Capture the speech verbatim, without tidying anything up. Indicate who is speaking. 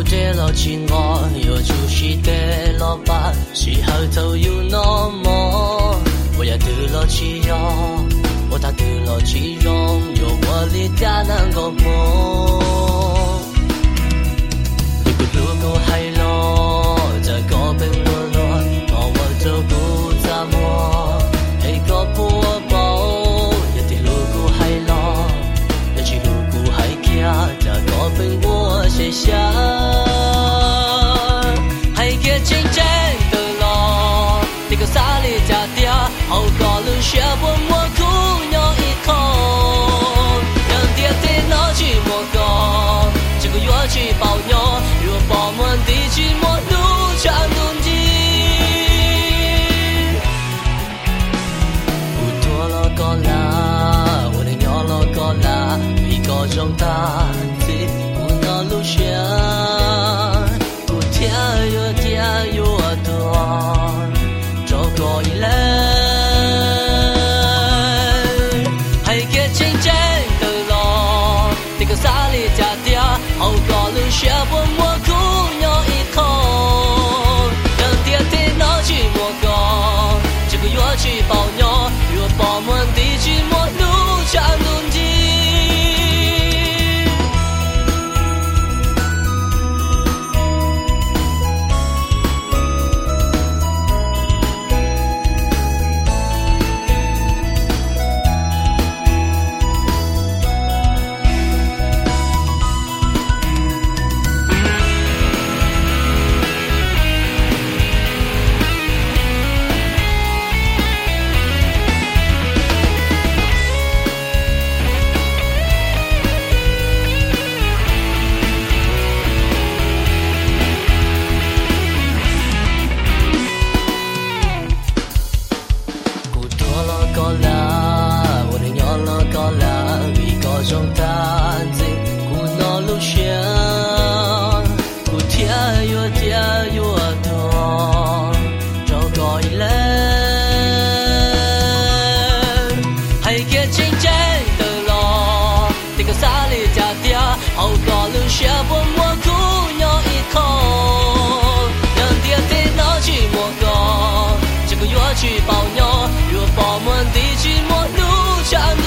Speaker 1: 得了情我，又就是得了吧，时候都有那么，我也得了气药，我他得了气容，有我的家能够梦。如果如果还落，这个病落落，我我就不怎么，一个不保，一点如果还落，一起如果还家，这个病我写下。真正的咯，这个沙里家爹，好高冷学我莫哭鸟一口，让爹爹拿去莫高，这个乐器包鸟，若包满地去莫路长东基，不多了高啦，我的鸟了高啦，一个中大子，不拿路上。有天有多，走过一来，还给真正的咯，这个沙里家爹，好高冷学我莫哭鸟一口，让爹爹拿去莫高，这个乐器包鸟，若包满地去莫路长东基。中单子，古老路上，古天有天有多，走过一来，还给真正的咯，这个沙里家爹，好高冷学我莫哭鸟一口，让爹爹拿去莫高，这个乐器包鸟，若包满地去莫路长。